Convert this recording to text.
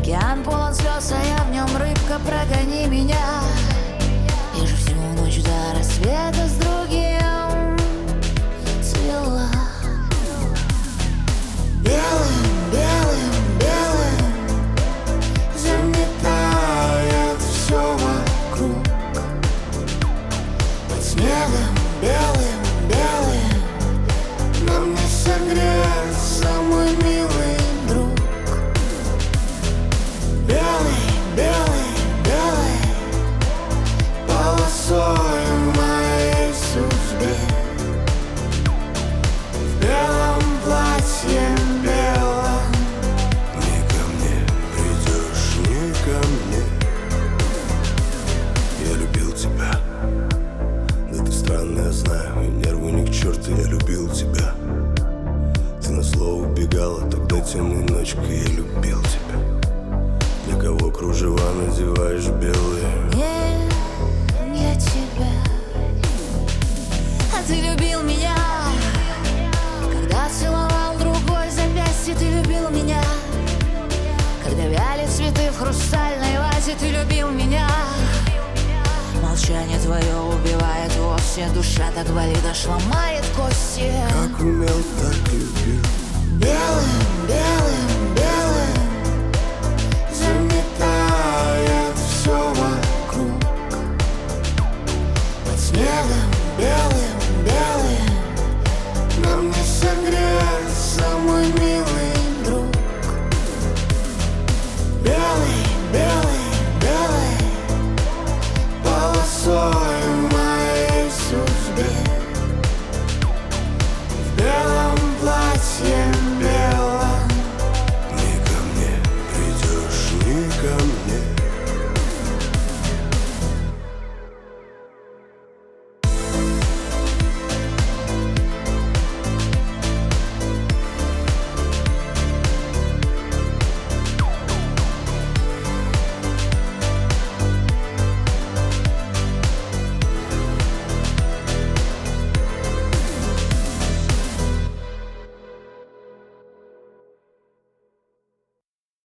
Океан полон слез, а я в нем рыбка, прогони меня. Я же всю ночь до рассвета с другим цвела. Белым, белым, белым заметает все вокруг. Под снегом белым, белым нам не согреться, мой милый друг. Белый, белый, белый полосой в моей судьбе. В белом платье белом. Не ко мне придешь, не ко мне. Я любил тебя. Да ты странная, знаю, и нервы ни к черту. Я любил тебя. Ты на слово убегала, тогда темной ночкой я любил тебя. Для кого кружева надеваешь белые? Нет, я тебя. А ты любил меня, когда целовал другой запястье. Ты любил меня, когда вяли цветы в хрустальной вазе. Ты любил меня. Молчание твое убивает вовсе. Душа так болит, аж ломает кости. Как умел, так любил. Белым, белым